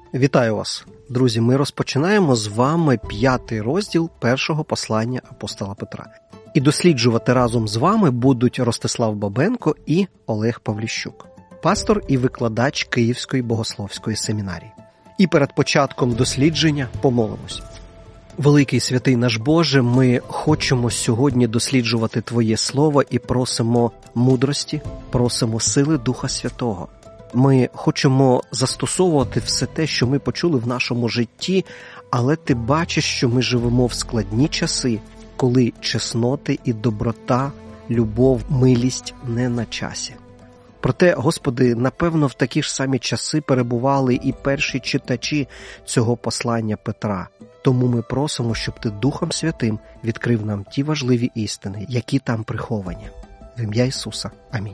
Вітаю вас, друзі! Ми розпочинаємо з вами 5-й розділ першого послання апостола Петра. І досліджувати разом з вами будуть Ростислав Бабенко і Олег Павліщук, пастор і викладач Київської богословської семінарії. І перед початком дослідження помолимось. Великий святий наш Боже, ми хочемо сьогодні досліджувати Твоє Слово і просимо мудрості, просимо сили Духа Святого. Ми хочемо застосовувати все те, що ми почули в нашому житті, але Ти бачиш, що ми живемо в складні часи, коли чесноти і доброта, любов, милість не на часі. Проте, Господи, напевно, в такі ж самі часи перебували і перші читачі цього послання Петра. Тому ми просимо, щоб Ти Духом Святим відкрив нам ті важливі істини, які там приховані. В ім'я Ісуса. Амінь.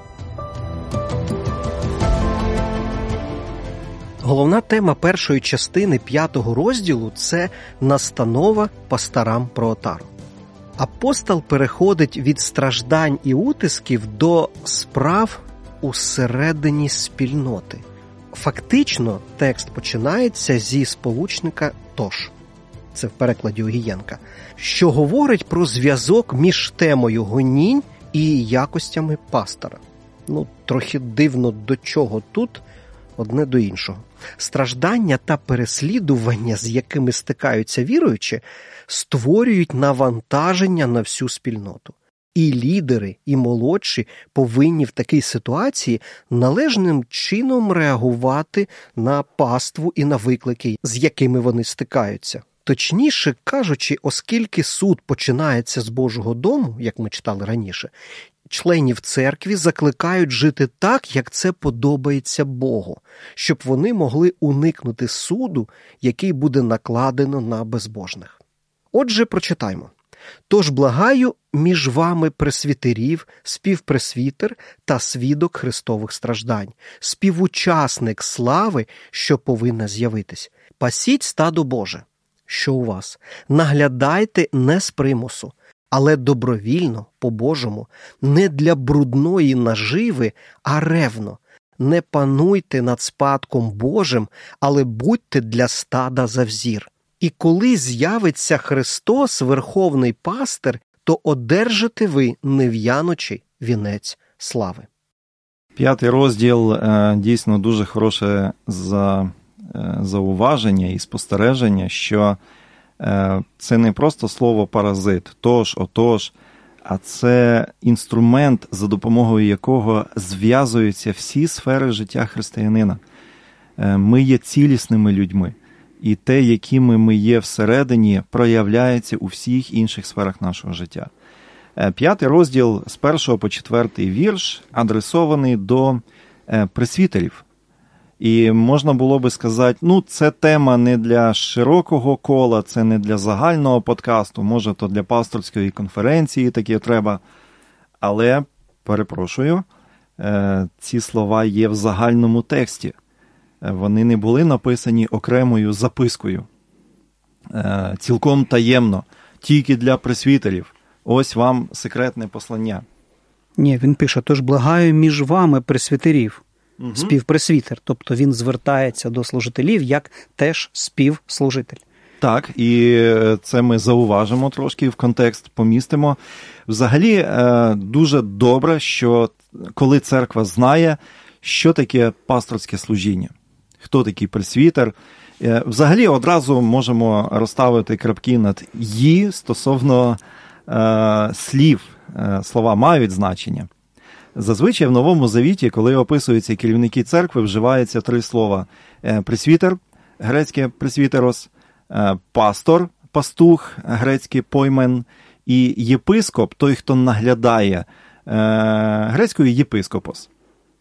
Головна тема першої частини 5-го розділу – це настанова пасторам про отару. Апостол переходить від страждань і утисків до справ усередині спільноти. Фактично, текст починається зі сполучника «тож». Це в перекладі Огієнка, що говорить про зв'язок між темою гонінь і якостями пастора. Трохи дивно, до чого тут одне до іншого. Страждання та переслідування, з якими стикаються віруючі, створюють навантаження на всю спільноту. І лідери, і молодші повинні в такій ситуації належним чином реагувати на паству і на виклики, з якими вони стикаються. Точніше кажучи, оскільки суд починається з Божого дому, як ми читали раніше, членів церкві закликають жити так, як це подобається Богу, щоб вони могли уникнути суду, який буде накладено на безбожних. Отже, прочитаймо. «Тож благаю між вами пресвітерів, співпресвітер та свідок Христових страждань, співучасник слави, що повинна з'явитись. Пасіть стадо Боже, що у вас, наглядайте не з примусу, але добровільно, по-божому, не для брудної наживи, а ревно. Не пануйте над спадком Божим, але будьте для стада за взір. І коли з'явиться Христос, верховний пастир, то одержите ви нев'яночий вінець слави». 5-й розділ дійсно дуже хороше зауваження і спостереження, що це не просто слово «паразит», «тож», «отож», а це інструмент, за допомогою якого зв'язуються всі сфери життя християнина. Ми є цілісними людьми, і те, якими ми є всередині, проявляється у всіх інших сферах нашого життя. 5-й розділ з 1 по 4 вірш адресований до пресвітерів. І можна було би сказати, це тема не для широкого кола, це не для загального подкасту, може то для пасторської конференції таке треба. Але, перепрошую, ці слова є в загальному тексті. Вони не були написані окремою запискою. Цілком таємно, тільки для пресвітерів. Ось вам секретне послання. Ні, він пише, «Тож благаю між вами пресвітерів». Співпресвітер, тобто він звертається до служителів як теж співслужитель. Так, і це ми зауважимо трошки, в контекст помістимо. Взагалі, дуже добре, що коли церква знає, що таке пасторське служіння, хто такий пресвітер. Взагалі, одразу можемо розставити крапки над «і» стосовно слів. Слова мають значення. Зазвичай в Новому Завіті, коли описуються керівники церкви, вживається 3 слова. Пресвітер, грецьке пресвітерос, пастор, пастух, грецький поймен, і єпископ, той, хто наглядає, грецькою єпископос.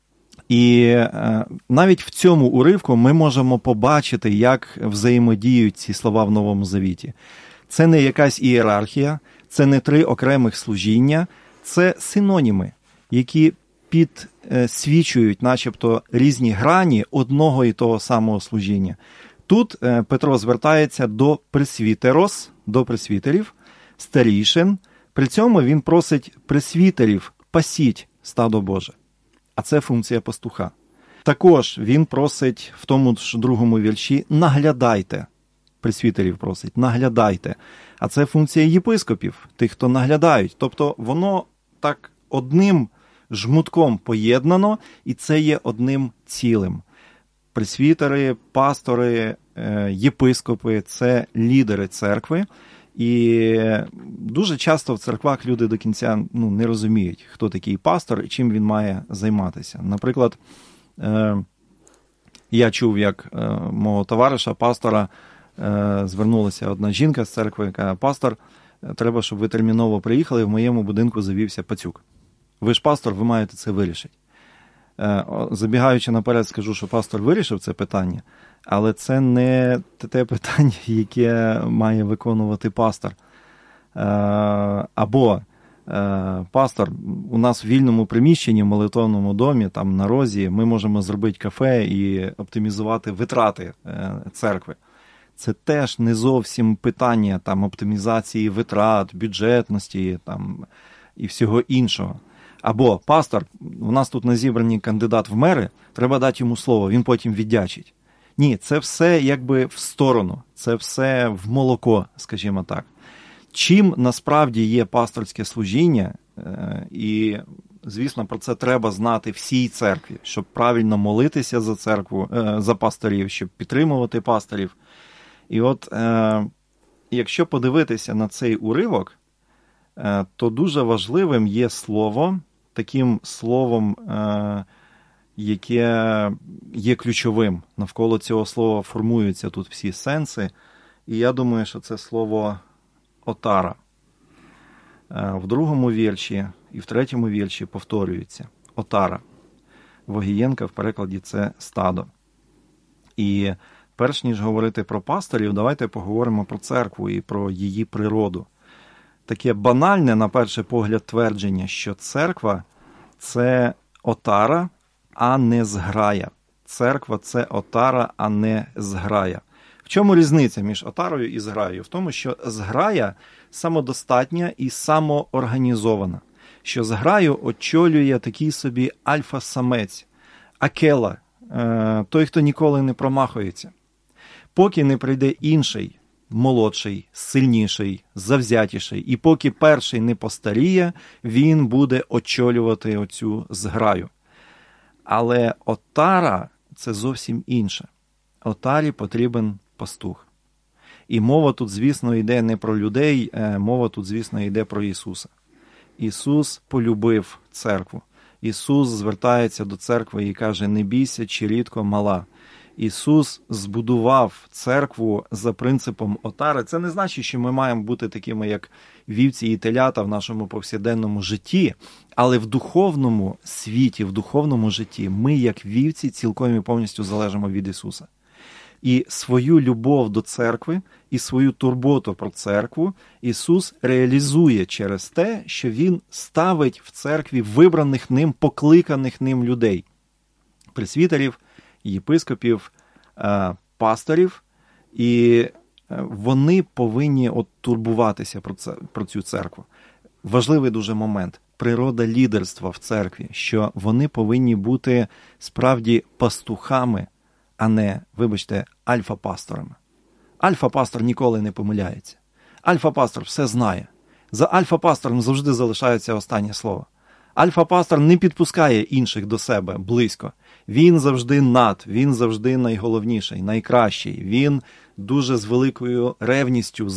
І навіть в цьому уривку ми можемо побачити, як взаємодіють ці слова в Новому Завіті. Це не якась ієрархія, це не 3 окремих служіння, це синоніми, які підсвічують начебто різні грані одного і того самого служіння. Тут Петро звертається до пресвітерос, до пресвітерів, старішин. При цьому він просить пресвітерів: пасіть стадо Боже. А це функція пастуха. Також він просить в тому ж другому вірші «наглядайте». Пресвітерів просить «наглядайте». А це функція єпископів, тих, хто наглядають. Тобто воно так одним жмутком поєднано, і це є одним цілим. Пресвітери, пастори, єпископи – це лідери церкви. І дуже часто в церквах люди до кінця не розуміють, хто такий пастор і чим він має займатися. Наприклад, я чув, як мого товариша, пастора, звернулася одна жінка з церкви, яка каже: «Пастор, треба, щоб ви терміново приїхали, в моєму будинку завівся пацюк. Ви ж пастор, ви маєте це вирішити». Забігаючи наперед, скажу, що пастор вирішив це питання, але це не те питання, яке має виконувати пастор. Або пастор, у нас в вільному приміщенні, в молитовному домі, там на розі, ми можемо зробити кафе і оптимізувати витрати церкви. Це теж не зовсім питання там оптимізації витрат, бюджетності там, і всього іншого. Або пастор, у нас тут на зібранні кандидат в мери, треба дати йому слово, він потім віддячить. Ні, це все якби в сторону, це все в молоко, скажімо так. Чим насправді є пасторське служіння, і, звісно, про це треба знати всій церкві, щоб правильно молитися за церкву, за пасторів, щоб підтримувати пасторів. І от, якщо подивитися на цей уривок, то дуже важливим є слово, таким словом, яке є ключовим. Навколо цього слова формуються тут всі сенси. І я думаю, що це слово «отара». В другому вірші і в третьому вірші повторюється «отара». Вогієнка в перекладі це «стадо». І перш ніж говорити про пасторів, давайте поговоримо про церкву і про її природу. Таке банальне, на перший погляд, твердження, що церква – це отара, а не зграя. Церква – це отара, а не зграя. В чому різниця між отарою і зграєю? В тому, що зграя самодостатня і самоорганізована. Що зграю очолює такий собі альфа-самець, акела, той, хто ніколи не промахується. Поки не прийде інший, молодший, сильніший, завзятіший, і поки перший не постаріє, він буде очолювати оцю зграю. Але отара – це зовсім інше. Отарі потрібен пастух. І мова тут, звісно, йде не про людей, мова тут, звісно, йде про Ісуса. Ісус полюбив церкву. Ісус звертається до церкви і каже: «Не бійся, чирітко мала». Ісус збудував церкву за принципом отари. Це не значить, що ми маємо бути такими, як вівці і телята в нашому повсякденному житті, але в духовному світі, в духовному житті ми, як вівці, цілком і повністю залежимо від Ісуса. І свою любов до церкви, і свою турботу про церкву Ісус реалізує через те, що Він ставить в церкві вибраних Ним, покликаних Ним людей. Пресвітерів, єпископів, пасторів, і вони повинні турбуватися про цю церкву. Важливий дуже момент. Природа лідерства в церкві, що вони повинні бути справді пастухами, а не, вибачте, альфа-пасторами. Альфа-пастор ніколи не помиляється. Альфа-пастор все знає. За альфа-пастором завжди залишається останнє слово. Альфа-пастор не підпускає інших до себе близько. Він завжди він завжди найголовніший, найкращий. Він дуже з великою ревністю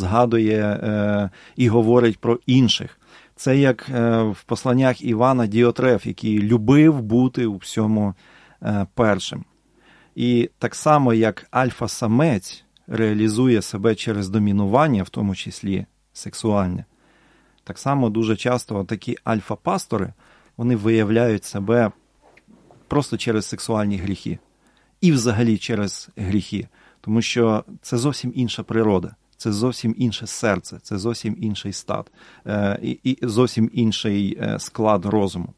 згадує і говорить про інших. Це як в посланнях Івана Діотреф, який любив бути у всьому першим. І так само, як альфа-самець реалізує себе через домінування, в тому числі сексуальне, так само дуже часто такі альфа-пастори, вони виявляють себе просто через сексуальні гріхи. І взагалі через гріхи. Тому що це зовсім інша природа, це зовсім інше серце, це зовсім інший стат, і зовсім інший склад розуму.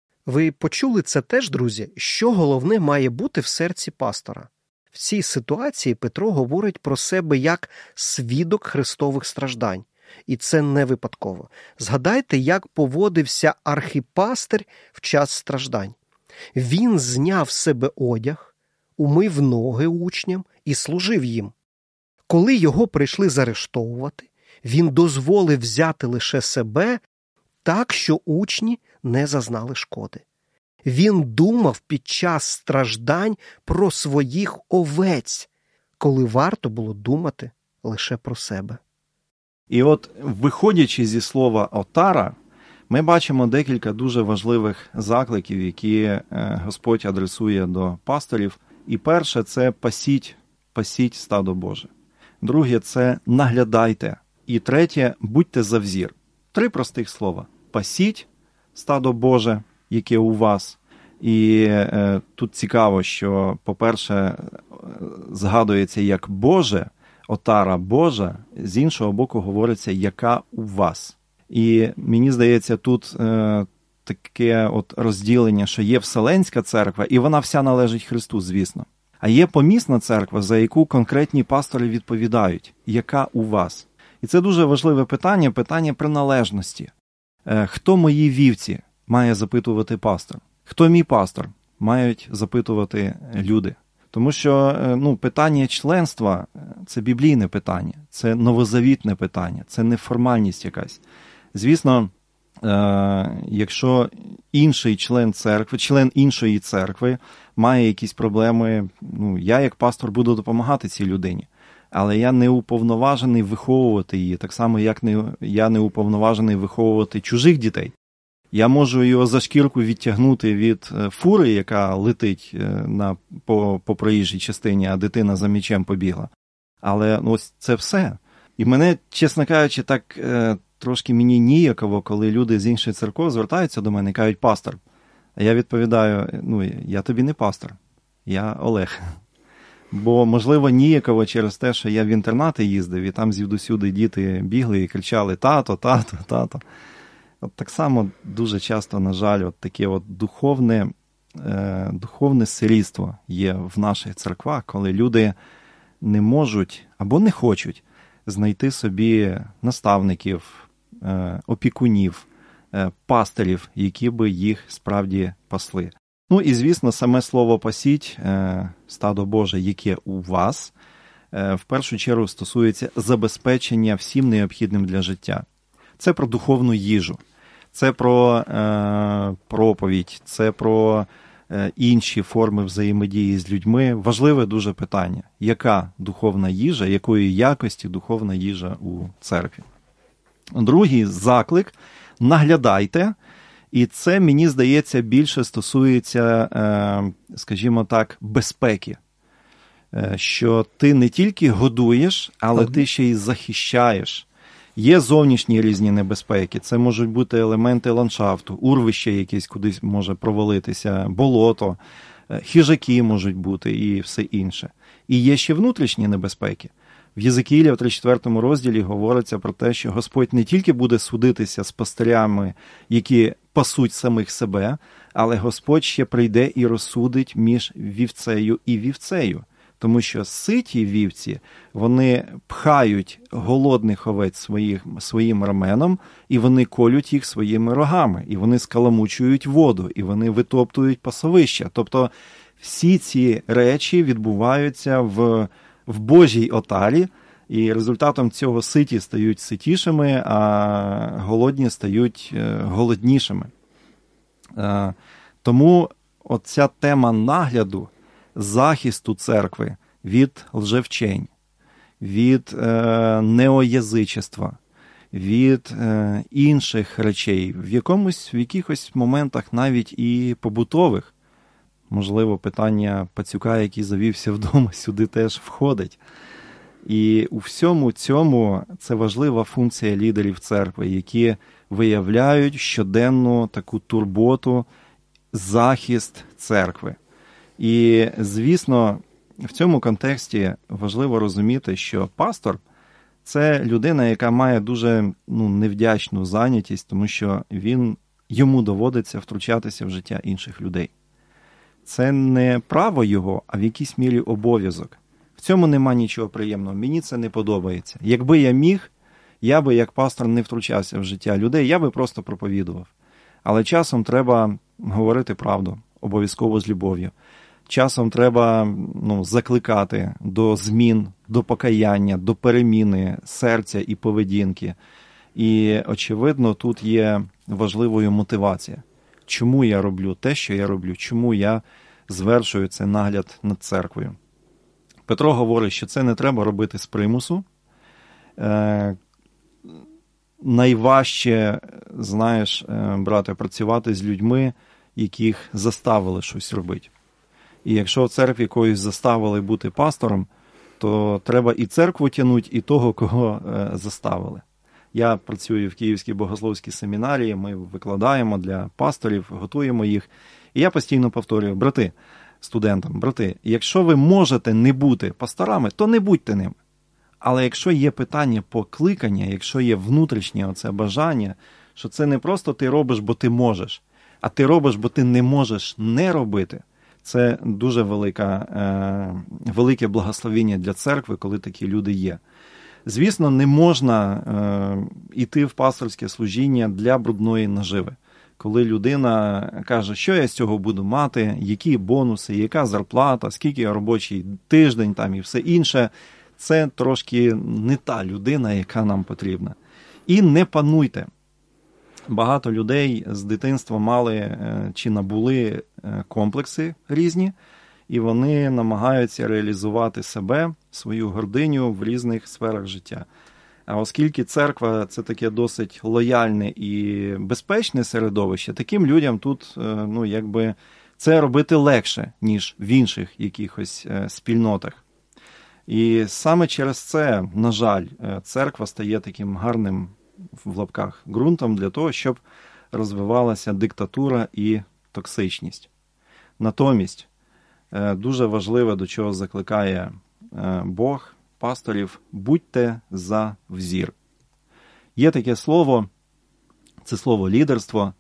Ви почули це теж, друзі, що головне має бути в серці пастора? В цій ситуації Петро говорить про себе як свідок Христових страждань. І це не випадково. Згадайте, як поводився архіпастир в час страждань. Він зняв з себе одяг, умив ноги учням і служив їм. Коли його прийшли заарештовувати, він дозволив взяти лише себе так, що учні не зазнали шкоди. Він думав під час страждань про своїх овець, коли варто було думати лише про себе. І от, виходячи зі слова «отара», ми бачимо декілька дуже важливих закликів, які Господь адресує до пасторів. І перше – це пасіть стадо Боже. Друге – це наглядайте. І третє – будьте за взір. 3 простих слова. Пасіть стадо Боже, яке у вас. І тут цікаво, що, по-перше, згадується як Боже, отара Божа, з іншого боку говориться, яка у вас. І мені здається, тут таке от розділення, що є Вселенська церква, і вона вся належить Христу, звісно. А є помісна церква, за яку конкретні пастори відповідають, яка у вас. І це дуже важливе питання, питання приналежності. Хто мої вівці, має запитувати пастор. Хто мій пастор, мають запитувати люди. Тому що питання членства – це біблійне питання, це новозавітне питання, це не формальність якась. Звісно, якщо інший член церкви, член іншої церкви має якісь проблеми, я як пастор буду допомагати цій людині. Але я не уповноважений виховувати її, так само, як я не уповноважений виховувати чужих дітей. Я можу його за шкірку відтягнути від фури, яка летить по проїжджій частині, а дитина за м'ячем побігла. Але ось це все. І мене, чесно кажучи, так трошки мені ніяково, коли люди з інших церков звертаються до мене і кажуть «пастор». А я відповідаю, я тобі не пастор, я Олег. Бо, можливо, ніяково через те, що я в інтернати їздив, і там звідусюди діти бігли і кричали «тато, тато, тато». От так само дуже часто, на жаль, от таке от духовне сирітство є в наших церквах, коли люди не можуть або не хочуть знайти собі наставників, опікунів, пастирів, які би їх справді пасли. І, звісно, саме слово «пасіть», стадо Боже, яке у вас, в першу чергу стосується забезпечення всім необхідним для життя. Це про духовну їжу, це про проповідь, це про інші форми взаємодії з людьми. Важливе дуже питання. Яка духовна їжа, якої якості духовна їжа у церкві? Другий заклик – наглядайте. І це, мені здається, більше стосується, скажімо так, безпеки. Що ти не тільки годуєш, але ти ще й захищаєш. Є зовнішні різні небезпеки. Це можуть бути елементи ландшафту, урвище якесь кудись може провалитися, болото, хижаки можуть бути і все інше. І є ще внутрішні небезпеки. В Єзекіїля в 34 розділі говориться про те, що Господь не тільки буде судитися з пастирями, які пасуть самих себе, але Господь ще прийде і розсудить між вівцею і вівцею. Тому що ситі вівці, вони пхають голодних овець своїм раменом, і вони колють їх своїми рогами, і вони скаламучують воду, і вони витоптують пасовища. Тобто всі ці речі відбуваються в Божій отарі, і результатом цього ситі стають ситішими, а голодні стають голоднішими. Тому оця тема нагляду, захисту церкви від лжевчень, від неоязичества, від інших речей, в якихось моментах навіть і побутових. Можливо, питання пацюка, який завівся вдома, сюди теж входить. І у всьому цьому це важлива функція лідерів церкви, які виявляють щоденну таку турботу, захист церкви. І, звісно, в цьому контексті важливо розуміти, що пастор – це людина, яка має дуже невдячну зайнятість, тому що йому доводиться втручатися в життя інших людей. Це не право його, а в якійсь мірі обов'язок. В цьому нема нічого приємного. Мені це не подобається. Якби я міг, я би як пастор не втручався в життя людей, я би просто проповідував. Але часом треба говорити правду. обов'язково з любов'ю. Часом треба закликати до змін, до покаяння, до переміни серця і поведінки. І, очевидно, тут є важливою мотивація. Чому я роблю те, що я роблю? Чому я звершую цей нагляд над церквою? Петро говорить, що це не треба робити з примусу. Найважче, брате, працювати з людьми, яких заставили щось робити. І якщо в церкві когось заставили бути пастором, то треба і церкву тягнути, і того, кого заставили. Я працюю в Київській богословській семінарії, ми викладаємо для пасторів, готуємо їх. І я постійно повторюю, брати, якщо ви можете не бути пасторами, то не будьте ними. Але якщо є питання покликання, якщо є внутрішнє оце бажання, що це не просто ти робиш, бо ти можеш, а ти робиш, бо ти не можеш не робити, це дуже велике благословення для церкви, коли такі люди є. Звісно, не можна йти в пасторське служіння для брудної наживи. Коли людина каже, що я з цього буду мати, які бонуси, яка зарплата, скільки робочий тиждень там і все інше, це трошки не та людина, яка нам потрібна. І не пануйте. Багато людей з дитинства мали чи набули комплекси різні, і вони намагаються реалізувати себе, свою гординю в різних сферах життя. А оскільки церква – це таке досить лояльне і безпечне середовище, таким людям тут, це робити легше, ніж в інших якихось спільнотах. І саме через це, на жаль, церква стає таким гарним, в лапках, ґрунтом для того, щоб розвивалася диктатура і токсичність. Натомість, дуже важливе, до чого закликає Бог, пасторів, будьте за взір. Є таке слово, це слово лідерство.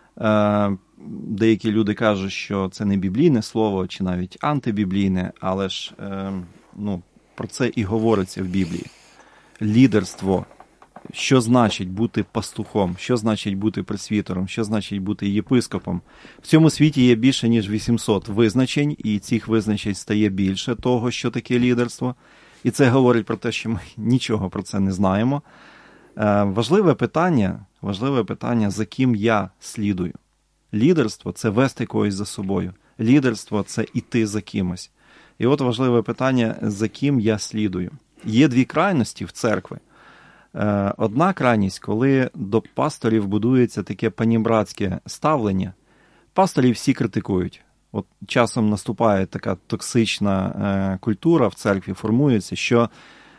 Деякі люди кажуть, що це не біблійне слово, чи навіть антибіблійне, але ж про це і говориться в Біблії. Лідерство. Що значить бути пастухом? Що значить бути пресвітером? Що значить бути єпископом? В цьому світі є більше, ніж 800 визначень, і цих визначень стає більше того, що таке лідерство. І це говорить про те, що ми нічого про це не знаємо. Важливе питання, за ким я слідую. Лідерство – це вести когось за собою. Лідерство – це іти за кимось. І от важливе питання, за ким я слідую. Є дві крайності в церкві. Одна крайність, коли до пасторів будується таке панібратське ставлення. Пасторів всі критикують. От часом наступає така токсична культура в церкві, формується, що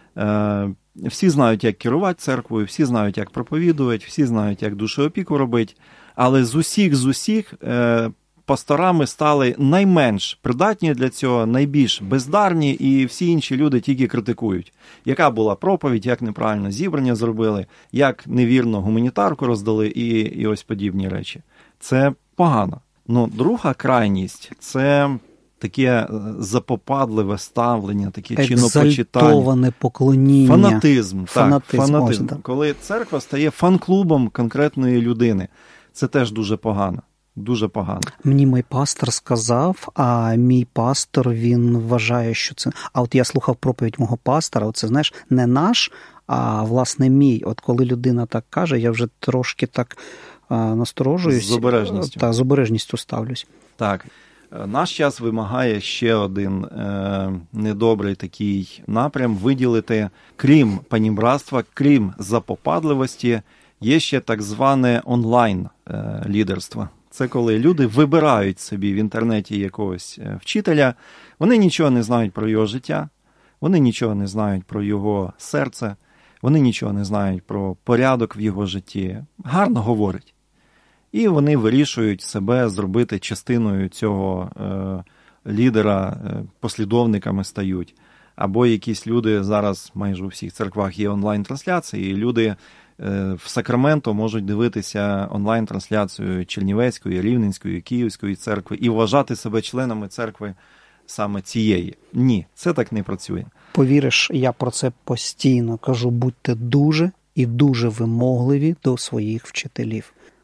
всі знають, як керувати церквою, всі знають, як проповідувати, всі знають, як душеопіку робити, але з усіх пасторами стали найменш придатні для цього, найбільш бездарні, і всі інші люди тільки критикують. Яка була проповідь, як неправильно зібрання зробили, як невірно гуманітарку роздали і ось подібні речі. Це погано. Друга крайність – це таке запопадливе ставлення, таке чинопочитання. Екзальтоване поклоніння. Фанатизм. Фанатизм. Коли церква стає фан-клубом конкретної людини. Це теж дуже погано. Дуже погано. Мені мій пастор сказав, а мій пастор, він вважає, що це... А от я слухав проповідь мого пастора, оце, знаєш, не наш, а, власне, мій. От коли людина так каже, я вже трошки так насторожуюсь. З обережністю. Та, з обережністю ставлюсь. Так. Наш час вимагає ще один недобрий такий напрям виділити, крім панібратства, крім запопадливості, є ще так зване онлайн-лідерство. Це коли люди вибирають собі в інтернеті якогось вчителя, вони нічого не знають про його життя, вони нічого не знають про його серце, вони нічого не знають про порядок в його житті. Гарно говорить. І вони вирішують себе зробити частиною цього лідера, послідовниками стають. Або якісь люди, зараз майже у всіх церквах є онлайн-трансляції, і люди в Сакраменто можуть дивитися онлайн-трансляцію Чернівецької, Рівненської, Київської церкви і вважати себе членами церкви саме цієї. Ні, це так не працює. Повіриш, я про це постійно кажу, будьте дуже і дуже вимогливі до своїх вчителів.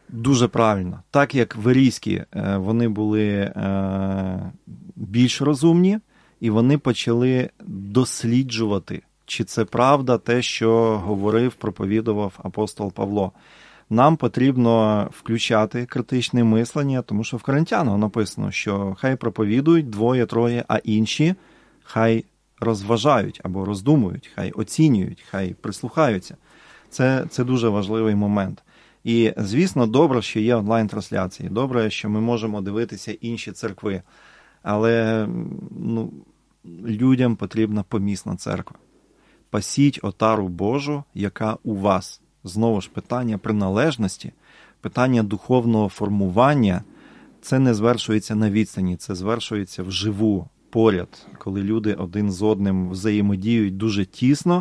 Дуже правильно. Так як верійські, вони були більш розумні, і вони почали досліджувати, чи це правда те, що говорив, проповідував апостол Павло. Нам потрібно включати критичне мислення, тому що в Коринтянам написано, що хай проповідують двоє-троє, а інші хай розважають або роздумують, хай оцінюють, хай прислухаються. Це дуже важливий момент. І, звісно, добре, що є онлайн-трансляції, добре, що ми можемо дивитися інші церкви, але людям потрібна помісна церква. Пасіть отару Божу, яка у вас. Знову ж, питання приналежності, питання духовного формування, це не звершується на відстані, це звершується вживу, поряд, коли люди один з одним взаємодіють дуже тісно,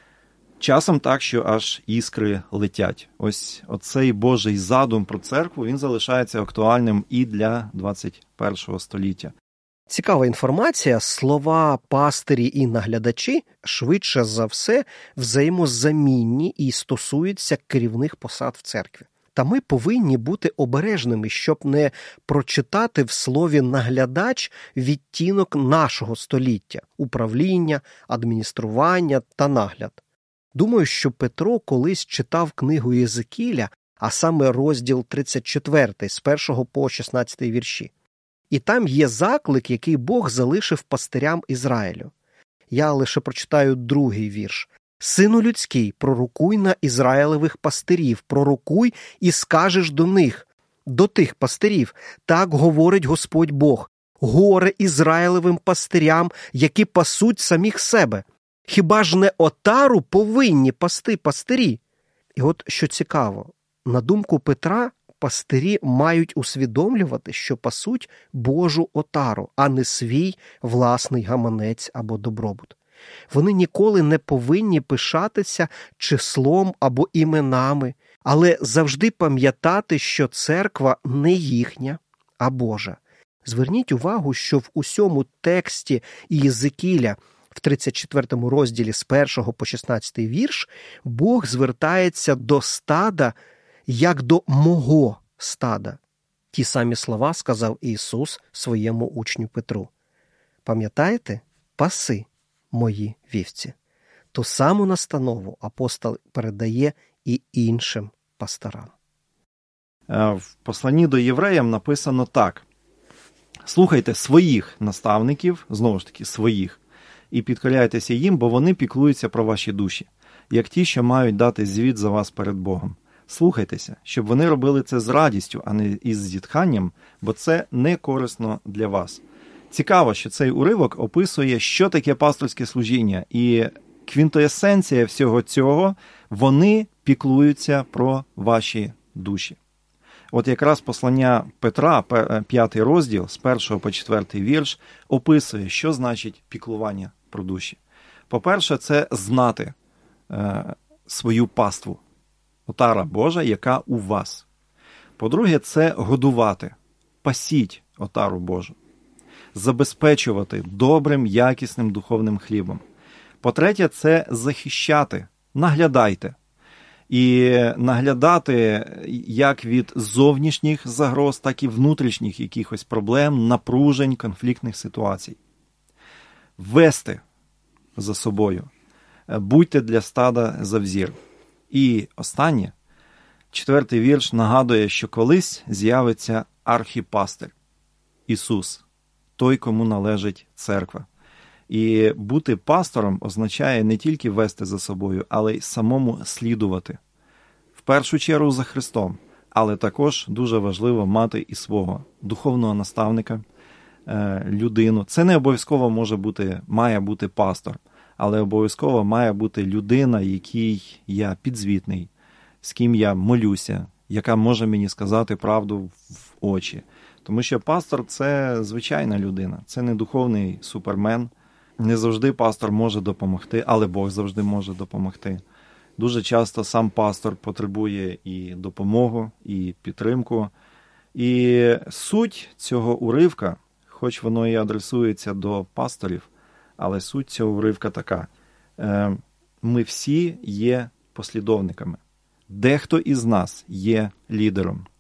часом так, що аж іскри летять. Ось оцей Божий задум про церкву, він залишається актуальним і для 21 століття. Цікава інформація. Слова пастирі і наглядачі швидше за все взаємозамінні і стосуються керівних посад в церкві. Та ми повинні бути обережними, щоб не прочитати в слові «наглядач» відтінок нашого століття – управління, адміністрування та нагляд. Думаю, що Петро колись читав книгу Єзекіля, а саме розділ 34, з 1 по 16 вірші. І там є заклик, який Бог залишив пастирям Ізраїлю. Я лише прочитаю 2-й вірш. «Сину людський, пророкуй на Ізраїлевих пастирів, пророкуй і скажеш до них, до тих пастирів, так говорить Господь Бог, горе Ізраїлевим пастирям, які пасуть самих себе. Хіба ж не отару повинні пасти пастирі?» І от що цікаво, на думку Петра, пастирі мають усвідомлювати, що пасуть Божу отару, а не свій власний гаманець або добробут. Вони ніколи не повинні пишатися числом або іменами, але завжди пам'ятати, що церква не їхня, а Божа. Зверніть увагу, що в усьому тексті Єзекіля в 34 розділі з 1 по 16 вірш Бог звертається до стада як до мого стада. Ті самі слова сказав Ісус своєму учню Петру. Пам'ятаєте? Паси мої вівці. Ту саму настанову апостол передає і іншим пасторам. В посланні до євреям написано так. Слухайте своїх наставників, знову ж таки, своїх, і підкоряйтеся їм, бо вони піклуються про ваші душі, як ті, що мають дати звіт за вас перед Богом. Слухайтеся, щоб вони робили це з радістю, а не із зітханням, бо це не корисно для вас. Цікаво, що цей уривок описує, що таке пасторське служіння, і квінтоесенція всього цього – вони піклуються про ваші душі. От якраз послання Петра, 5 розділ, з 1 по 4 вірш, описує, що значить піклування про душі. По-перше, це знати свою паству, отара Божа, яка у вас. По-друге, це годувати, пасіть отару Божу, забезпечувати добрим, якісним духовним хлібом. По-третє, це захищати, наглядайте. І наглядати як від зовнішніх загроз, так і внутрішніх якихось проблем, напружень, конфліктних ситуацій. Вести за собою. Будьте для стада за взір. І останнє, 4 вірш нагадує, що колись з'явиться архіпастир – Ісус, той, кому належить церква. І бути пастором означає не тільки вести за собою, але й самому слідувати. В першу чергу за Христом, але також дуже важливо мати і свого духовного наставника, людину. Це не обов'язково має бути пастор, але обов'язково має бути людина, якій я підзвітний, з ким я молюся, яка може мені сказати правду в очі. Тому що пастор – це звичайна людина, це не духовний супермен. Не завжди пастор може допомогти, але Бог завжди може допомогти. Дуже часто сам пастор потребує і допомогу, і підтримку. І суть цього уривка, хоч воно і адресується до пасторів, але суть цього уривка така. Ми всі є послідовниками. Дехто із нас є лідером.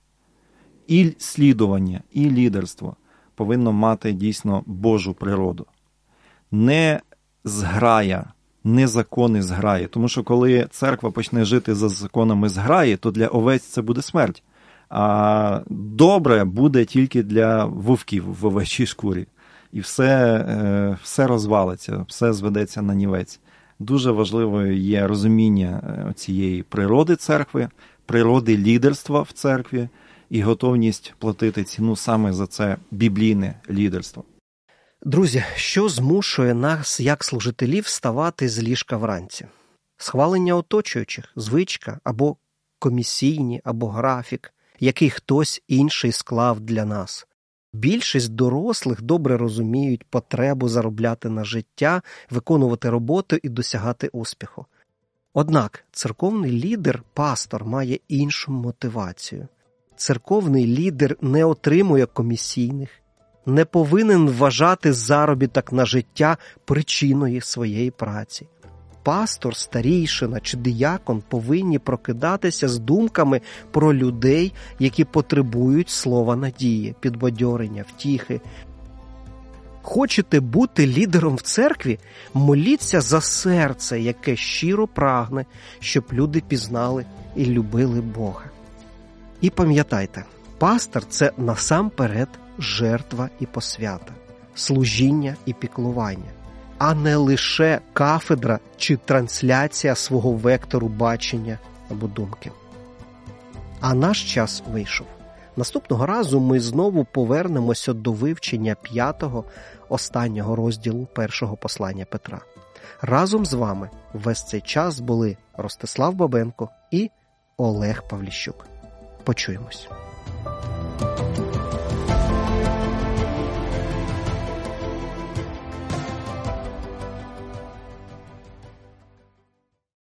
і слідування, і лідерство повинно мати дійсно Божу природу. Не зграя, не закони зграї. Тому що коли церква почне жити за законами зграї, то для овець це буде смерть. А добре буде тільки для вовків в овечій шкурі. І все розвалиться, все зведеться на нівець. Дуже важливою є розуміння цієї природи церкви, природи лідерства в церкві і готовність платити ціну саме за це біблійне лідерство. Друзі, що змушує нас, як служителів, вставати з ліжка вранці? Схвалення оточуючих, звичка або комісійні, або графік, який хтось інший склав для нас. Більшість дорослих добре розуміють потребу заробляти на життя, виконувати роботу і досягати успіху. Однак церковний лідер, пастор, має іншу мотивацію. Церковний лідер не отримує комісійних, не повинен вважати заробіток на життя причиною своєї праці. Пастор, старійшина чи диякон повинні прокидатися з думками про людей, які потребують слова надії, підбадьорення, втіхи. Хочете бути лідером в церкві? Моліться за серце, яке щиро прагне, щоб люди пізнали і любили Бога. І пам'ятайте, пастор – це насамперед жертва і посвята, служіння і піклування, а не лише кафедра чи трансляція свого вектору бачення або думки. А наш час вийшов. Наступного разу ми знову повернемося до вивчення 5-го, останнього розділу першого послання Петра. Разом з вами весь цей час були Ростислав Бабенко і Олег Павліщук. Почуємось.